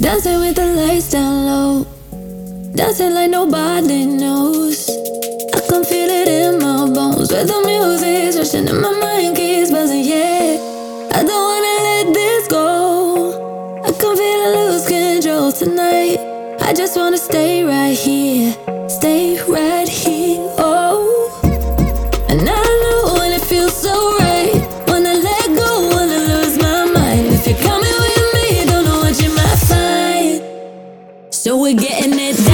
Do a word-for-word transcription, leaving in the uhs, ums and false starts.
Dancing with the lights down low, dancing like nobody knows. I can feel it in my bones, with the music's rushing in my mind keeps buzzing, yeah. I don't wanna let this go, I can feel I lose control tonight. I just wanna stay right here, stay right here, oh. And I know when it feels so right, wanna let go, wanna lose my mind. If you're coming with me, don't know what you might find. So we're getting it